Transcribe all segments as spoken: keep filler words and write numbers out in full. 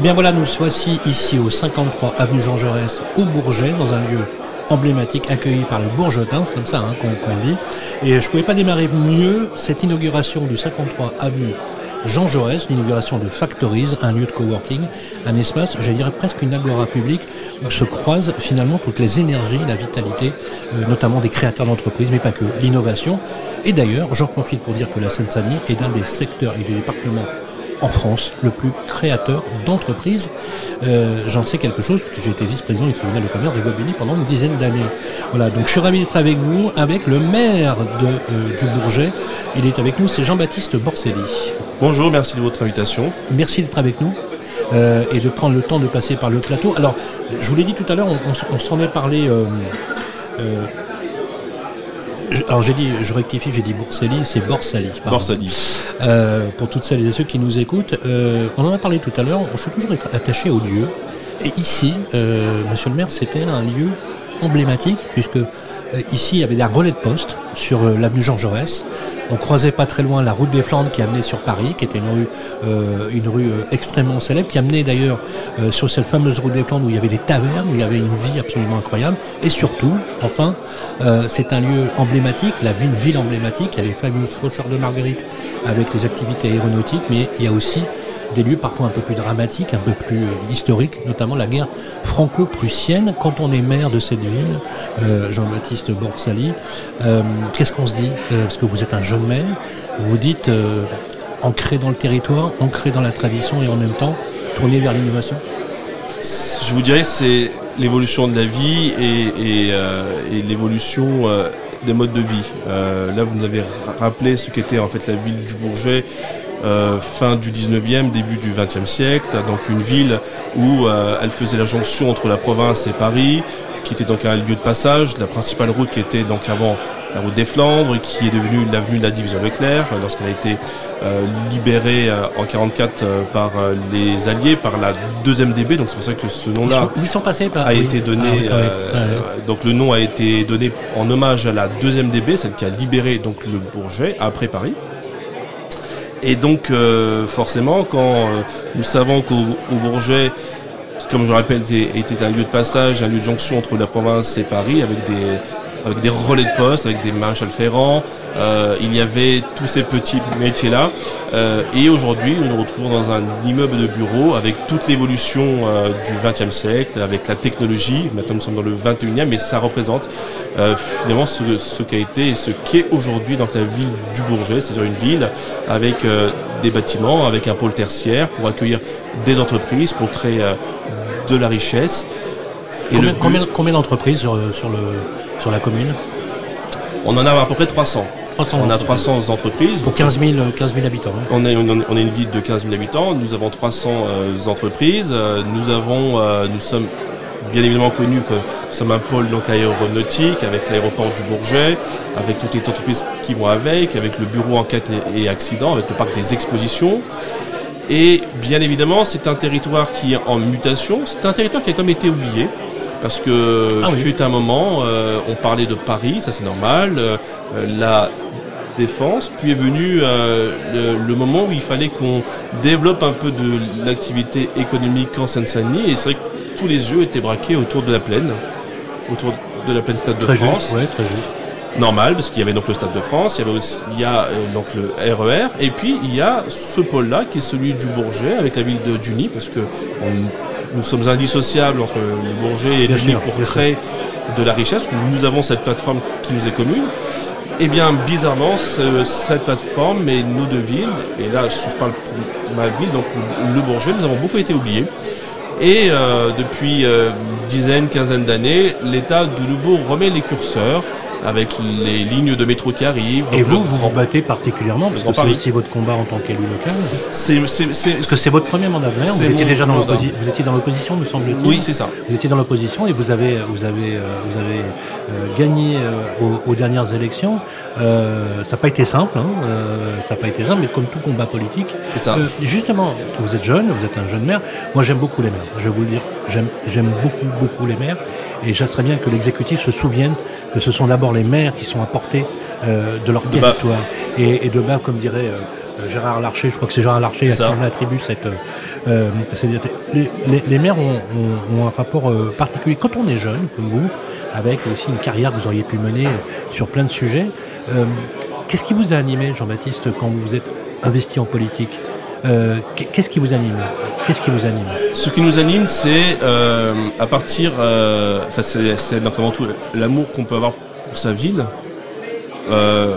bien voilà, nous voici ici au cinquante-trois avenue Jean Jaurès, au Bourget, dans un lieu emblématique, accueilli par les Bourgetins, c'est comme ça hein, qu'on, qu'on dit. Et je ne pouvais pas démarrer mieux cette inauguration du cinquante-trois avenue Jean Jaurès, l'inauguration de Factories, un lieu de coworking, un espace, je dirais presque une agora publique, où se croisent finalement toutes les énergies, la vitalité, euh, notamment des créateurs d'entreprises, mais pas que, l'innovation. Et d'ailleurs, j'en profite pour dire que la Seine-Saint-Denis est d'un des secteurs et des départements en France le plus créateur d'entreprises. Euh, j'en sais quelque chose, puisque j'ai été vice-président du tribunal de commerce de Bobigny pendant une dizaine d'années. Voilà, donc je suis ravi d'être avec vous, avec le maire de, euh, du Bourget. Il est avec nous, c'est Jean-Baptiste Borselli. Bonjour, merci de votre invitation. Merci d'être avec nous euh, et de prendre le temps de passer par le plateau. Alors, je vous l'ai dit tout à l'heure, on, on, on s'en est parlé... Euh, euh, Alors j'ai dit, je rectifie, j'ai dit Borselli, c'est Borselli. Borselli. Euh, pour toutes celles et ceux qui nous écoutent, euh, on en a parlé tout à l'heure, je suis toujours attaché au lieu. Et ici, euh, monsieur le maire, c'était un lieu emblématique, puisque euh, ici il y avait des relais de poste sur euh, l'avenue Jean Jaurès. On croisait pas très loin la route des Flandres qui amenait sur Paris, qui était une rue, euh, une rue euh, extrêmement célèbre, qui amenait d'ailleurs euh, sur cette fameuse route des Flandres où il y avait des tavernes, où il y avait une vie absolument incroyable. Et surtout, enfin, euh, c'est un lieu emblématique, la ville, ville emblématique. Il y a les fameux Faucheurs de Marguerite avec les activités aéronautiques, mais il y a aussi des lieux parfois un peu plus dramatiques, un peu plus euh, historiques, notamment la guerre franco-prussienne. Quand on est maire de cette ville, euh, Jean-Baptiste Borselli, euh, qu'est-ce qu'on se dit euh, parce que vous êtes un jeune maire, vous dites euh, ancré dans le territoire, ancré dans la tradition et en même temps tourné vers l'innovation. Je vous dirais c'est l'évolution de la vie et, et, euh, et l'évolution euh, des modes de vie. Euh, là, vous nous avez rappelé ce qu'était en fait la ville du Bourget. Euh, fin du dix-neuvième, début du vingtième siècle, donc une ville où euh, elle faisait la jonction entre la province et Paris, qui était donc un lieu de passage, la principale route qui était donc avant la route des Flandres, qui est devenue l'avenue de la Division Leclerc, lorsqu'elle a été euh, libérée euh, en quarante-quatre euh, par euh, les Alliés, par la deuxième D B, donc c'est pour ça que ce nom-là ils sont, ils sont passés par, a oui. été donné, ah, oui, euh, ouais, ouais. donc le nom a été donné en hommage à la deuxième D B, celle qui a libéré donc le Bourget après Paris. Et donc, euh, forcément, quand euh, nous savons qu'au au Bourget, qui, comme je le rappelle, était, était un lieu de passage, un lieu de jonction entre la province et Paris, avec des, avec des relais de poste, avec des maréchals ferrants, euh, il y avait tous ces petits métiers-là. Euh, et aujourd'hui, nous nous retrouvons dans un immeuble de bureaux avec toute l'évolution euh, du vingtième siècle, avec la technologie. Maintenant, nous sommes dans le vingt et unième, mais ça représente euh, finalement ce, ce qu'a été et ce qu'est aujourd'hui dans la ville du Bourget, c'est-à-dire une ville avec euh, des bâtiments, avec un pôle tertiaire pour accueillir des entreprises, pour créer euh, de la richesse. Et combien, le... combien, combien d'entreprises sur, sur, le, sur la commune ? On en a à peu près trois cents. trois cents on a trois cents entreprises. Pour quinze mille habitants. Hein. On, est, on est une ville de quinze mille habitants. Nous avons trois cents euh, entreprises. Nous, avons, euh, nous sommes bien évidemment connus que nous sommes un pôle donc, aéronautique avec l'aéroport du Bourget, avec toutes les entreprises qui vont avec, avec le bureau enquête et, et accidents, avec le parc des expositions. Et bien évidemment, c'est un territoire qui est en mutation. C'est un territoire qui a comme été oublié. Parce que ah oui. fut un moment, euh, on parlait de Paris, ça c'est normal, euh, la défense, puis est venu euh, le, le moment où il fallait qu'on développe un peu de l'activité économique en Seine-Saint-Denis, et c'est vrai que tous les yeux étaient braqués autour de la plaine, autour de la plaine Stade de très France. Juste, ouais, très juste. Normal, parce qu'il y avait donc le Stade de France, il y avait aussi, il y a euh, donc le R E R, et puis il y a ce pôle-là qui est celui du Bourget, avec la ville de Duny, parce que on, nous sommes indissociables entre le Bourget et Duny pour créer de la richesse. Nous avons cette plateforme qui nous est commune. Et bien, bizarrement, ce, cette plateforme et nos deux villes, et là, je parle pour ma ville, donc le Bourget, nous avons beaucoup été oubliés. Et euh, depuis euh, dizaines, quinzaine d'années, l'État de nouveau remet les curseurs avec les lignes de métro qui arrivent. Et vous, vous vous battez particulièrement, parce que c'est aussi votre combat en tant qu'élu local. C'est, c'est, c'est, parce que c'est votre premier mandat de maire, vous étiez déjà dans l'opposition, vous étiez dans l'opposition, me semble-t-il. Oui, c'est ça. Vous étiez dans l'opposition et vous avez, vous avez, vous avez euh, gagné euh, aux, aux dernières élections. Euh, ça n'a pas été simple, hein, euh, ça n'a pas été simple, mais comme tout combat politique. C'est ça. Euh, justement, vous êtes jeune, vous êtes un jeune maire. Moi, j'aime beaucoup les maires. Je vais vous le dire, j'aime, j'aime beaucoup, beaucoup les maires. Et j'aimerais bien que l'exécutif se souvienne que ce sont d'abord les maires qui sont à portée euh, de leur territoire. Et, et de bas, comme dirait euh, euh, Gérard Larcher, je crois que c'est Gérard Larcher à qui on attribue cette... Euh, cette les, les, les maires ont, ont, ont un rapport euh, particulier. Quand on est jeune, comme vous, avec aussi une carrière que vous auriez pu mener sur plein de sujets, euh, qu'est-ce qui vous a animé, Jean-Baptiste, quand vous vous êtes investi en politique ? Euh, qu'est-ce qui vous anime ? Qu'est-ce qui vous anime ? Ce qui nous anime, c'est euh, à partir, euh, enfin c'est, c'est donc avant tout l'amour qu'on peut avoir pour sa ville. Euh,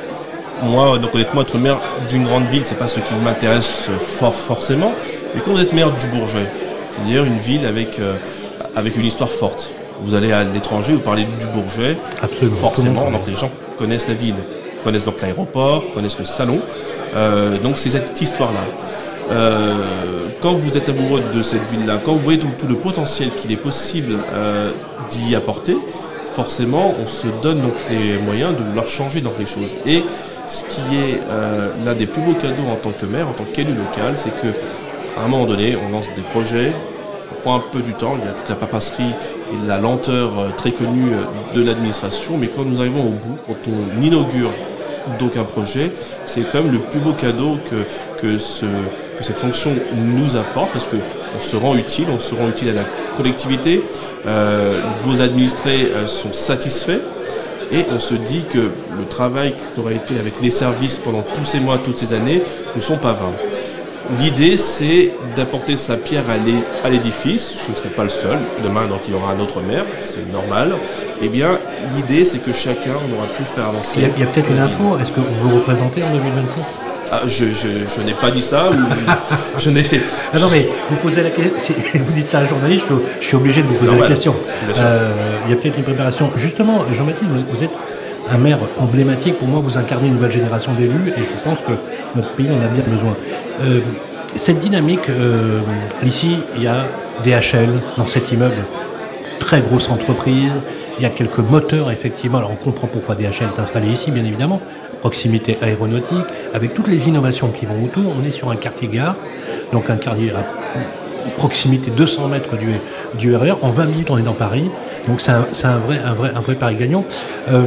moi, donc honnêtement, être maire d'une grande ville, c'est pas ce qui m'intéresse fort forcément. Mais quand vous êtes maire du Bourget, c'est-à-dire une ville avec euh, avec une histoire forte. Vous allez à l'étranger, vous parlez du Bourget, absolument, forcément, donc les gens connaissent la ville, connaissent donc l'aéroport, connaissent le salon. Euh, donc c'est cette histoire-là. Euh, quand vous êtes amoureux de cette ville-là, quand vous voyez tout, tout le potentiel qu'il est possible euh, d'y apporter, forcément on se donne donc les moyens de vouloir changer donc les choses. Et ce qui est euh, l'un des plus beaux cadeaux en tant que maire, en tant qu'élu local, c'est que à un moment donné, on lance des projets, ça prend un peu du temps, il y a toute la papasserie et la lenteur euh, très connue de l'administration, mais quand nous arrivons au bout, quand on inaugure d'aucun projet, c'est quand même le plus beau cadeau que, que, ce, que cette fonction nous apporte, parce qu'on se rend utile, on se rend utile à la collectivité, euh, vos administrés euh, sont satisfaits, et on se dit que le travail qui aurait été avec les services pendant tous ces mois, toutes ces années, ne sont pas vains. L'idée, c'est d'apporter sa pierre à l'édifice. Je ne serai pas le seul. Demain, donc, il y aura un autre maire, c'est normal. Eh bien, l'idée, c'est que chacun aura pu faire avancer. Il y a, il y a peut-être une info. Est-ce que vous vous représentez en deux mille vingt-six ? Ah, je, je, je n'ai pas dit ça. Ou, je n'ai. Ah non, mais vous posez la question. Si vous dites ça à un journaliste, je, je suis obligé de vous poser la question. Euh, il y a peut-être une préparation. Justement, Jean-Baptiste, vous, vous êtes un maire emblématique. Pour moi, vous incarnez une nouvelle génération d'élus, et je pense que notre pays en a bien besoin. Euh, cette dynamique, euh, ici, il y a D H L dans cet immeuble, très grosse entreprise. Il y a quelques moteurs, effectivement. Alors, on comprend pourquoi D H L est installé ici, bien évidemment. Proximité aéronautique, avec toutes les innovations qui vont autour. On est sur un quartier-gare, donc un quartier à proximité deux cents mètres du, du R E R. En vingt minutes, on est dans Paris. Donc, c'est un, c'est un, vrai, un, vrai, un vrai pari gagnant. Euh,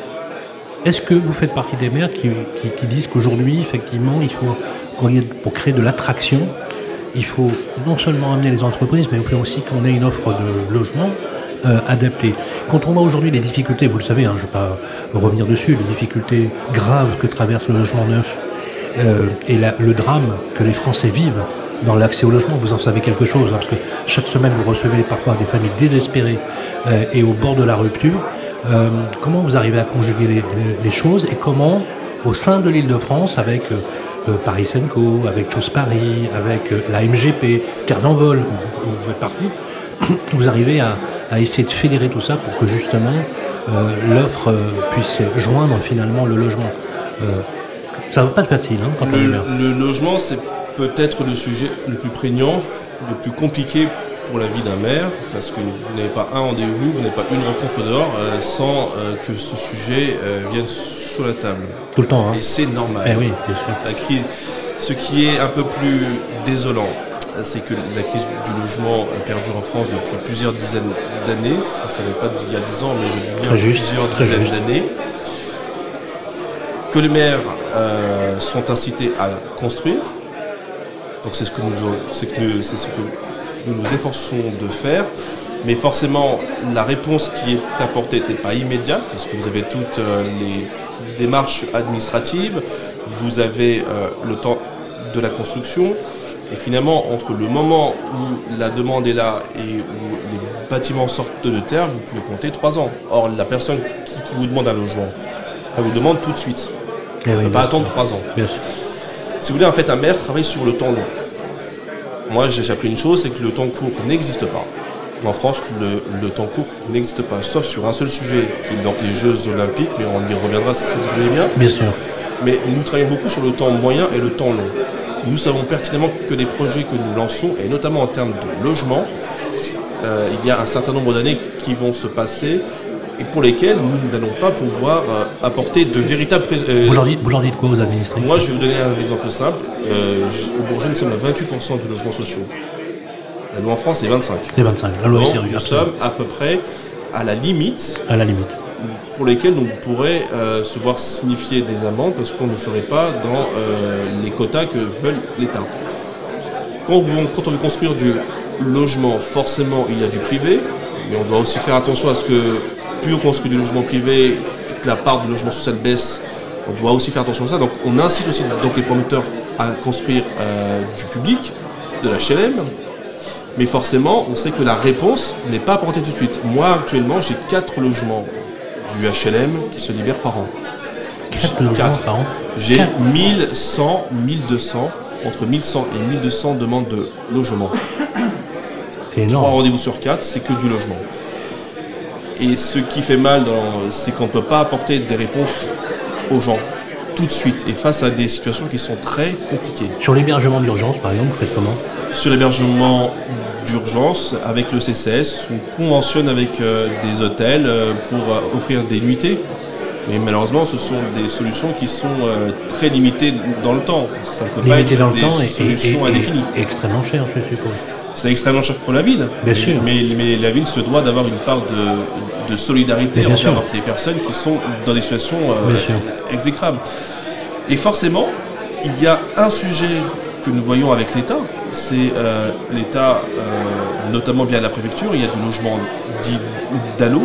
est-ce que vous faites partie des maires qui, qui, qui disent qu'aujourd'hui, effectivement, il faut, pour créer de l'attraction, il faut non seulement amener les entreprises, mais aussi qu'on ait une offre de logement euh, adaptée. Quand on voit aujourd'hui les difficultés, vous le savez, hein, je ne vais pas revenir dessus, les difficultés graves que traverse le logement neuf euh, et la, le drame que les Français vivent dans l'accès au logement, vous en savez quelque chose, hein, parce que chaque semaine vous recevez parfois des familles désespérées euh, et au bord de la rupture. Euh, comment vous arrivez à conjuguer les, les choses, et comment, au sein de l'Île-de-France, avec euh, euh, Paris Senco, avec Chose Paris, avec euh, la M G P, Terre d'Envol, où, où vous êtes parti, vous arrivez à, à essayer de fédérer tout ça pour que justement euh, l'offre euh, puisse joindre finalement le logement. Euh, ça ne va pas être facile hein, quand le, on est maire. Le logement, c'est peut-être le sujet le plus prégnant, le plus compliqué pour la vie d'un maire, parce que vous n'avez pas un rendez-vous, vous n'avez pas une rencontre dehors euh, sans euh, que ce sujet euh, vienne sur la table. Tout le temps. Hein. Et c'est normal. Eh oui, bien sûr. La crise, ce qui est un peu plus désolant, c'est que la crise du logement perdure en France depuis plusieurs dizaines d'années. Ça, ça n'est pas d'il y a dix ans, mais je dis bien très juste, plusieurs très dizaines juste. d'années. Que les maires euh, sont incités à construire. Donc c'est ce que nous, c'est que nous, c'est ce que nous nous efforçons de faire, mais forcément la réponse qui est apportée n'est pas immédiate, parce que vous avez toutes euh, les démarches administratives, vous avez euh, le temps de la construction, et finalement entre le moment où la demande est là et où les bâtiments sortent de terre, vous pouvez compter trois ans. Or la personne qui, qui vous demande un logement, elle vous demande tout de suite. Eh oui, elle ne peut pas attendre trois ans. Bien sûr. Si vous voulez, en fait, un maire travaille sur le temps long. Moi, j'ai appris une chose, c'est que le temps court n'existe pas. En France, le, le temps court n'existe pas, sauf sur un seul sujet, qui est donc les Jeux Olympiques, mais on y reviendra si vous voulez bien. Bien sûr. Mais nous travaillons beaucoup sur le temps moyen et le temps long. Nous savons pertinemment que les projets que nous lançons, et notamment en termes de logement, euh, il y a un certain nombre d'années qui vont se passer, et pour lesquels nous n'allons pas pouvoir euh, apporter de véritables... Pré- euh, vous, leur dites, vous leur dites quoi aux administrés ? Moi, je vais vous donner un exemple simple. Euh, au Bourget, nous sommes à vingt-huit pour cent de logements sociaux. La loi en France, c'est vingt-cinq. C'est vingt-cinq. La loi Donc, est sérieuse. nous sommes à peu près à la limite, à la limite pour lesquels on pourrait euh, se voir signifier des amendes parce qu'on ne serait pas dans euh, les quotas que veut l'État. Quand on, quand on veut construire du logement, forcément il y a du privé, mais on doit aussi faire attention à ce que plus on construit du logement privé, que la part du logement social baisse, on doit aussi faire attention à ça. Donc on incite aussi donc, les promoteurs à construire euh, du public, de la H L M, mais forcément on sait que la réponse n'est pas apportée tout de suite. Moi actuellement j'ai quatre logements du H L M qui se libèrent par an. quatre logements par an. J'ai mille cent, mille deux cents, entre mille cent et mille deux cents demandes de logement. C'est énorme. Trois rendez-vous sur quatre, c'est que du logement. Et ce qui fait mal, dans, c'est qu'on ne peut pas apporter des réponses aux gens tout de suite et face à des situations qui sont très compliquées. Sur l'hébergement d'urgence, par exemple, vous faites comment ? Sur l'hébergement d'urgence, avec le C C S, on conventionne avec euh, des hôtels euh, pour euh, offrir des nuitées. Mais malheureusement, ce sont des solutions qui sont euh, très limitées dans le temps. Ça ne peut Limité pas être dans des le temps et, solutions et, et, indéfinies. Et extrêmement cher, je suppose. C'est extrêmement cher pour la ville. Bien sûr. Mais, mais la ville se doit d'avoir une part de, de solidarité envers les personnes qui sont dans des situations euh, exécrables. Et forcément, il y a un sujet que nous voyons avec l'État, c'est euh, l'État, euh, notamment via la préfecture, il y a du logement dit d'A L O,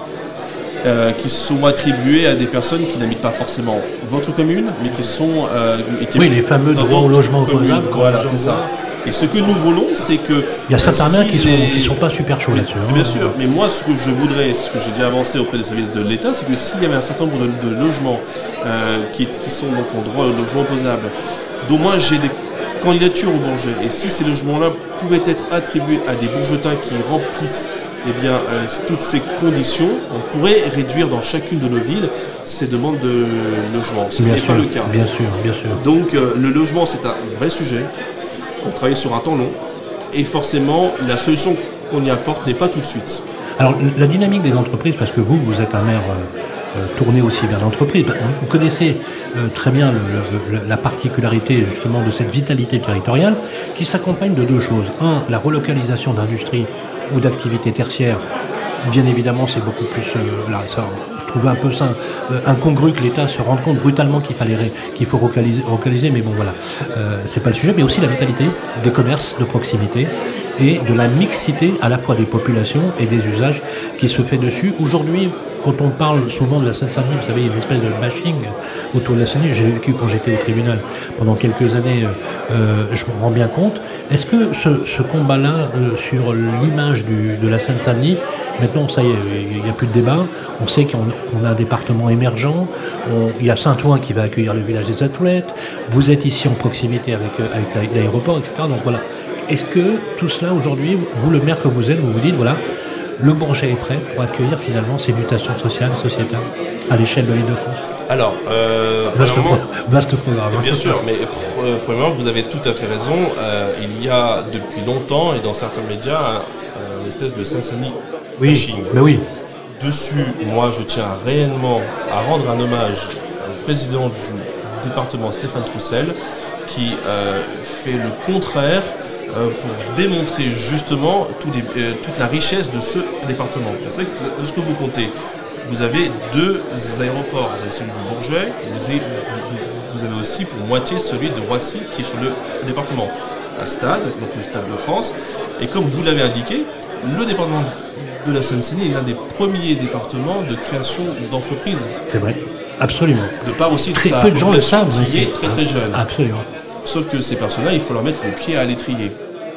euh, qui sont attribués à des personnes qui n'habitent pas forcément votre commune, mais qui sont... Euh, qui oui, les fameux droits au logement opposable. Voilà, c'est ça. Et ce que nous voulons, c'est que... Il y a certains mains si qui les... sont, qui sont pas super chauds là-dessus. Hein. Bien sûr, mais moi, ce que je voudrais, ce que j'ai déjà avancé auprès des services de l'État, c'est que s'il y avait un certain nombre de, de logements euh, qui, qui sont donc en droit au logement opposable, d'au moins j'ai des candidatures au Bourget, et si ces logements-là pouvaient être attribués à des bourgetins qui remplissent eh bien, euh, toutes ces conditions, on pourrait réduire dans chacune de nos villes ces demandes de logement. Ce n'est pas le cas. Bien sûr, bien sûr. Donc euh, le logement, c'est un vrai sujet. On travaille sur un temps long et forcément la solution qu'on y apporte n'est pas tout de suite. Alors la dynamique des entreprises, parce que vous, vous êtes un maire euh, euh, tourné aussi vers l'entreprise, vous connaissez euh, très bien le, le, la particularité justement de cette vitalité territoriale qui s'accompagne de deux choses. Un, la relocalisation d'industries ou d'activités tertiaires. Bien évidemment, c'est beaucoup plus... Euh, là, ça, je trouvais un peu ça euh, incongru que l'État se rende compte brutalement qu'il fallait qu'il faut localiser, localiser, mais bon, voilà. Euh, c'est pas le sujet, mais aussi la vitalité des commerces de proximité et de la mixité à la fois des populations et des usages qui se fait dessus. Aujourd'hui, quand on parle souvent de la Seine-Saint-Denis, vous savez, il y a une espèce de bashing autour de la Seine-Saint-Denis. J'ai vécu quand j'étais au tribunal pendant quelques années, euh, je me rends bien compte. Est-ce que ce, ce combat-là euh, sur l'image du, de la Seine-Saint-Denis, maintenant, ça y est, il n'y a plus de débat. On sait qu'on, qu'on a un département émergent. On, il y a Saint-Ouen qui va accueillir le village des athlètes. Vous êtes ici en proximité avec, avec l'aéroport, et cetera. Donc voilà. Est-ce que tout cela, aujourd'hui, vous, le maire que vous êtes, vous vous dites, voilà, le Bourget est prêt pour accueillir finalement ces mutations sociales, sociétales, à l'échelle de l'Île-de-France? Alors, euh, vaste, pro- vaste programme. Bien sûr, mais euh, premièrement, vous avez tout à fait raison. Euh, il y a depuis longtemps, et dans certains médias, un, un espèce de Seine-Saint-Denis oui, bashing. Mais oui. Dessus, moi, je tiens réellement à rendre un hommage au président du département, Stéphane Troussel, qui euh, fait le contraire euh, pour démontrer justement tout les, euh, toute la richesse de ce département. C'est vrai que de ce que vous comptez, vous avez deux aéroports, vous avez celui du Bourget, et vous avez, vous avez aussi pour moitié celui de Roissy qui est sur le département. Un stade, donc le Stade de France, et comme vous l'avez indiqué, le département de la Seine-Saint-Denis est l'un des premiers départements de création d'entreprises. C'est vrai, absolument. De part aussi de très sa peu de gens le savent, qui est très très jeune. Absolument. Sauf que ces personnes-là, il faut leur mettre le pied à l'étrier.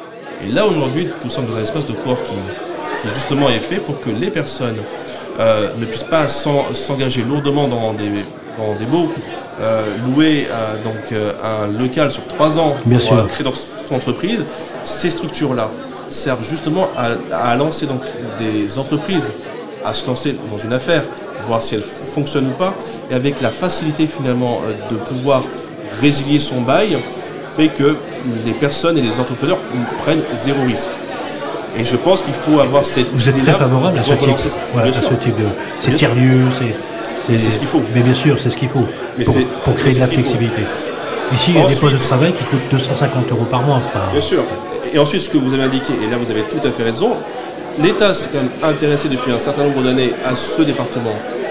Et là aujourd'hui, nous sommes dans un espace de coworking qui justement est fait pour que les personnes euh, ne puissent pas s'en, s'engager lourdement dans des, dans des baux, euh, louer euh, donc, euh, un local sur trois ans Bien pour sûr. Euh, créer leur entreprise. Ces structures-là servent justement à, à lancer donc des entreprises, à se lancer dans une affaire, voir si elle fonctionne ou pas, et avec la facilité finalement de pouvoir résilier son bail, fait que les personnes et les entrepreneurs prennent zéro risque. Et je pense qu'il faut avoir cette Vous êtes très favorable à ce type, ouais, à ce type de... C'est tiers-lieu, c'est... C'est, c'est ce qu'il faut. Mais bien sûr, c'est ce qu'il faut mais pour, c'est, pour créer de la flexibilité. Ici, il y a ensuite, des postes de travail qui coûtent deux cent cinquante euros par mois, c'est pas... Bien sûr. Et ensuite, ce que vous avez indiqué, et là vous avez tout à fait raison, l'État s'est quand même intéressé depuis un certain nombre d'années à ce département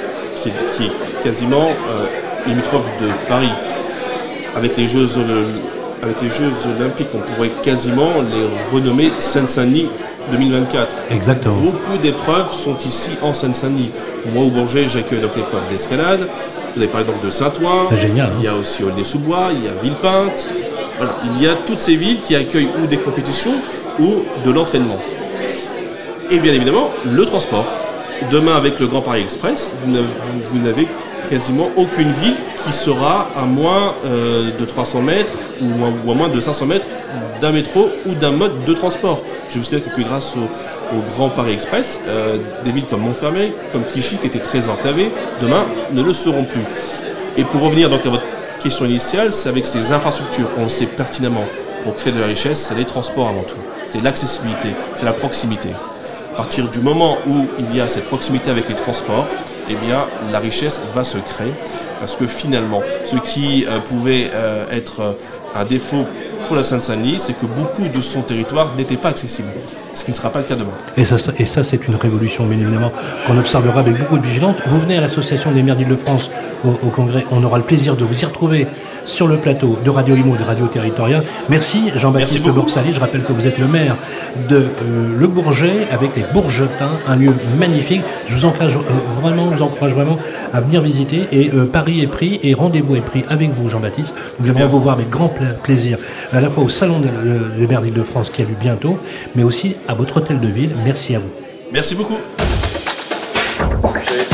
qui est, qui est quasiment euh, limitrophe de Paris. Avec les Jeux, avec les Jeux Olympiques, on pourrait quasiment les renommer Seine-Saint-Denis deux mille vingt-quatre. Exactement. Beaucoup d'épreuves sont ici en Seine-Saint-Denis. Moi, au Bourget, j'accueille donc l'épreuve d'escalade. Vous avez parlé donc de Saint-Ouen. Génial. Il y a aussi Aulnay-sous-Bois, il y a Villepinte. Voilà, il y a toutes ces villes qui accueillent ou des compétitions ou de l'entraînement. Et bien évidemment, le transport. Demain, avec le Grand Paris Express, vous n'avez, vous n'avez quasiment aucune ville qui sera à moins euh, de trois cents mètres ou, ou à moins de cinq cents mètres d'un métro ou d'un mode de transport. Je vous signale que grâce au, au Grand Paris Express, euh, des villes comme Montfermeil, comme Clichy, qui étaient très enclavées, demain ne le seront plus. Et pour revenir donc à votre question initiale, c'est avec ces infrastructures, on le sait pertinemment, pour créer de la richesse, c'est les transports avant tout. C'est l'accessibilité, c'est la proximité. À partir du moment où il y a cette proximité avec les transports, eh bien, la richesse va se créer. Parce que finalement, ce qui euh, pouvait euh, être euh, un défaut pour la Seine-Saint-Denis, c'est que beaucoup de son territoire n'était pas accessible. Ce qui ne sera pas le cas demain. Et ça, et ça c'est une révolution, bien évidemment, qu'on observera avec beaucoup de vigilance. Vous venez à l'Association des maires d'Île-de-France au, au Congrès. On aura le plaisir de vous y retrouver sur le plateau de Radio Imo, de Radio Territoriale. Merci Jean-Baptiste Borsali. Je rappelle que vous êtes le maire de euh, Le Bourget avec les Bourgetins, un lieu magnifique. Je vous encourage euh, vraiment, vous encourage vraiment à venir visiter. Et euh, Paris est pris et rendez-vous est pris avec vous, Jean-Baptiste. Nous aimerons vous voir avec grand pla- plaisir, à la fois au salon des maires d'Île-de-France qui a lieu bientôt, mais aussi à votre hôtel de ville. Merci à vous. Merci beaucoup. Okay.